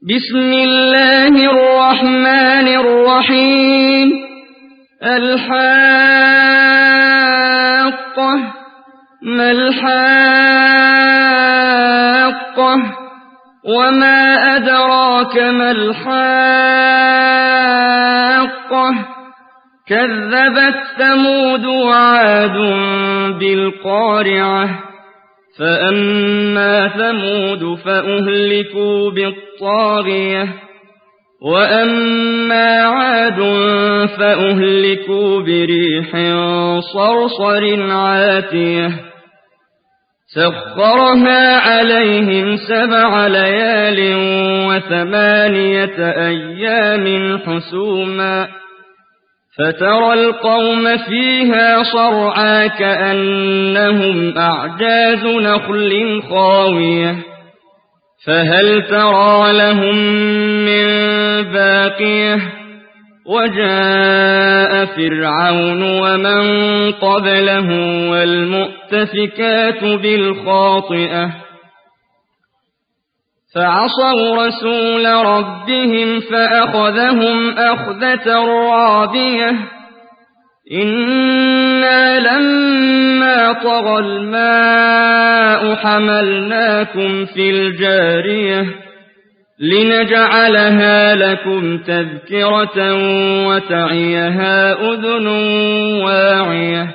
بسم الله الرحمن الرحيم الحاقة ما الحاقة وما أدراك ما الحاقة كذبت ثمود وعاد بالقارعة فأما ثمود فأهلكوا بالطاغية وأما عاد فأهلكوا بريح صرصر عاتية سخرها عليهم 7 ليال و8 أيام حسوما فترى القوم فيها صرعى كأنهم أعجاز نخل خاوية فهل ترى لهم من باقية وجاء فرعون ومن قبله والمؤتفكات بالخاطئة فعصوا رسول ربهم فأخذهم أخذة رابية إنا لما طغى الماء حملناكم في الجارية لنجعلها لكم تذكرة وتعيها أذن واعية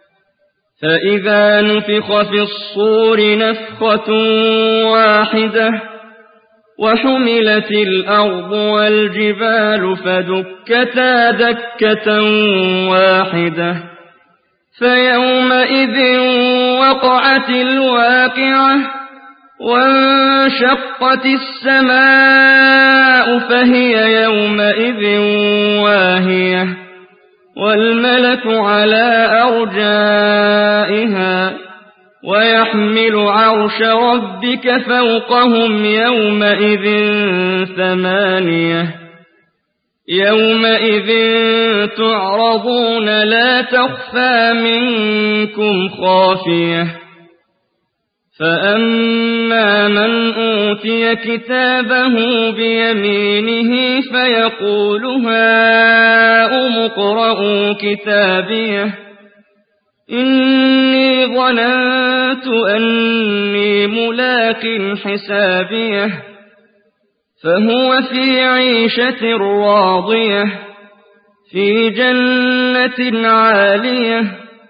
فإذا نفخ في الصور نفخة واحدة وحملت الأرض والجبال فدكتا دكة واحدة فيومئذ وقعت الواقعة وانشقت السماء فهي يومئذ واهية والملك على أرجائها ويحمل عرش ربك فوقهم يومئذ 8 يومئذ تعرضون لا تخفى منكم خافية فأما من أوتي كتابه بيمينه فيقول هاؤم اقرءوا كتابيه إني ظننت أني ملاق حسابيه فهو في عيشة راضية في جنة عالية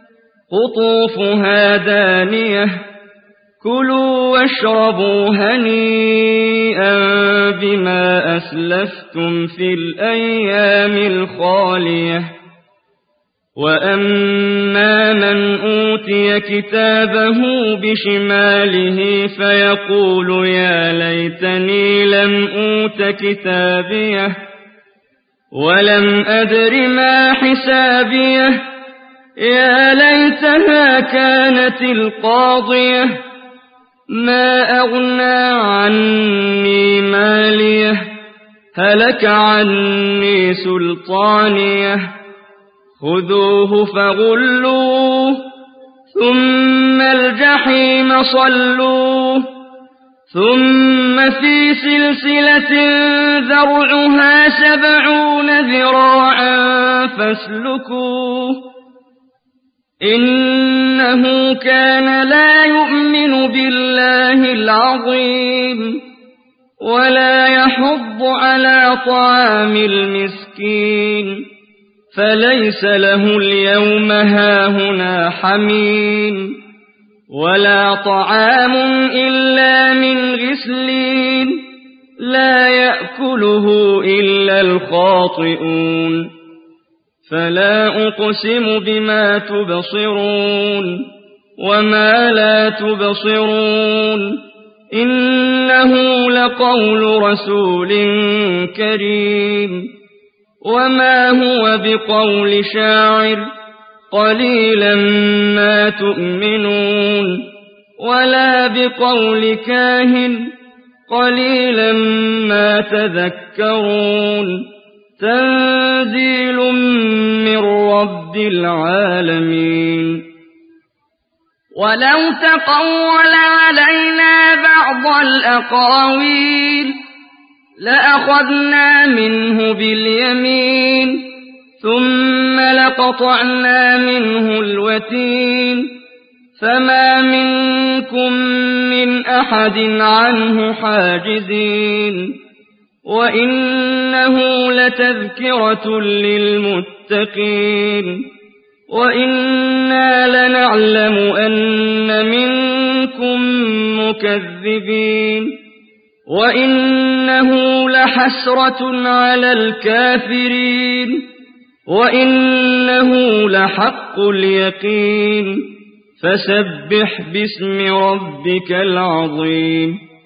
قطوفها دانية كلوا واشربوا هنيئا بما أسلفتم في الأيام الخالية وأما من أوتي كتابه بشماله فيقول يا ليتني لم أوت كتابيه ولم أدر ما حسابيه يا ليتها كانت القاضية ما أغنى عني ماليه هلك عني سلطانيه خذوه فغلوه ثم الجحيم صلوه ثم في سلسلة ذرعها 70 ذراعا فاسلكوه إنه كان لا يؤمن بالله العظيم ولا يحض على طعام المسكين فليس له اليوم هاهنا حميم ولا طعام إلا من غسلين لا يأكله إلا الخاطئون فلا أقسم بما تبصرون وما لا تبصرون إنه لقول رسول كريم وما هو بقول شاعر قليلا ما تؤمنون ولا بقول كاهن قليلا ما تذكرون تنزيل من رب العالمين ولو تقول علينا بعض الأقاويل لأخذنا منه باليمين ثم لقطعنا منه الوتين فما منكم من أحد عنه حاجزين وإنه لتذكرة للمتقين وإنا لنعلم أن منكم مكذبين وإنه لحسرة على الكافرين وإنه لحق اليقين فسبح باسم ربك العظيم